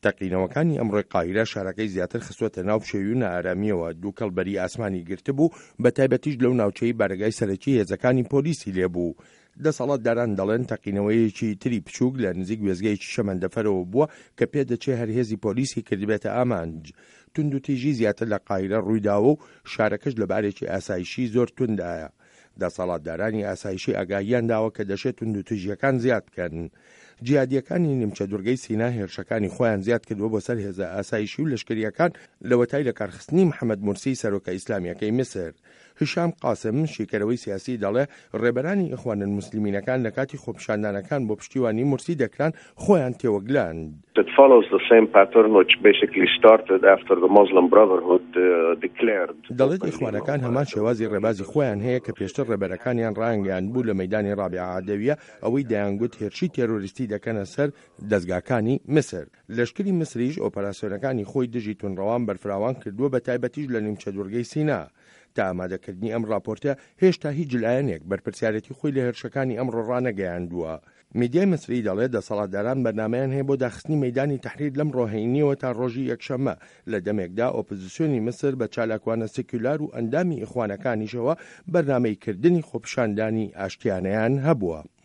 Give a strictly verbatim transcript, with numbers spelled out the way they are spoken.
تەقینەوەکانی ئەمڕۆی قاهیرە شارەکەی زیاتر خستوەتە ناو شێوی نائارامیەوە، دوو کەڵبەری ئاسمانی گرتبوو، بە تایبەتیش لەو ناوچەی بارگای سەرەکی هێزەکانی پۆلیسی لێبوو. دەسەڵاتداران دەڵێن تەقینەوەیەکی تری بچووک لە نزیک وێزگەیەکی شەمەندەفەرەوە بووە کە پێدەچێ هەر هێزی پۆلیسی کردبێتە ئامانج. تونند و تیژی زیاتر لە قاهیرە ڕوویداوە و شارەکەش لە بارێکی ئاسایشی زۆر توندایە. دەسەڵاتدارانی ئاسایشی ئاگاهیان داوە کە دەشێت تونند و تیژیەکان زیاد بکەن. جیهادیەکانی نیمچە دوورگەی سینا هێرشەکانی خۆیان زیاد کردووە بۆ سەر هێزە ئاسایشی و لەشکریەکان لەوەتای لە کارخستنی محەممەد مورسی سەرۆکە ئیسلامیەکەی مسر. هشام قاسم شیکەرەوەی سیاسی دەڵێ ڕێبەرانی ئیخوان الموسلیمینەکان لە کاتی خۆپیشاندانەکان بۆ پشتیوانی مورسی دەکران خۆیان تێوەگلان. It follows the same pattern which basically started after the Muslim Brotherhood uh, declared. دەڵێت ئیخوانەکان هەمان شێوازی ڕێبازی خۆیان هەیە کە پێشتر ڕێبەرەکانیان ڕایانگەیان بوو لە مەیدانی ڕابعە عەدەویە ئەوەی دەیانگوت هێرشی تێرۆریستی دەکەنە سەر دەستگاکانی مسر. لەشکری مسریش ئۆپەراسیۆنەکانی خۆی دژی تونڕەوان بەرفراوان کردووە بە تایبەتیش لە نیمچە دوورگەی سینا. تا ئامادەکردنی ئەم راپۆرتە هێشتا هیچ لایەنێک بەرپرسیارەتی خۆی لە هێرشەکانی ئەمڕۆ ڕانەگەیاندووە. میدیای مسری دەڵێت دەسەڵاتداران بەرنامەیان هەیە بۆ داخستنی مەیدانی تەحریر لەم ڕۆهینیەوە تا ڕۆژی یەکشەممە لە دەمێکدا ئۆپۆزیسیۆنی مسر بە چالاکوانە سێکولار و ئەندامی ئیخوانەکانیشەوە بەرنامەی کردنی خۆپیشاندانی ئاشتیانەیان هەبووە.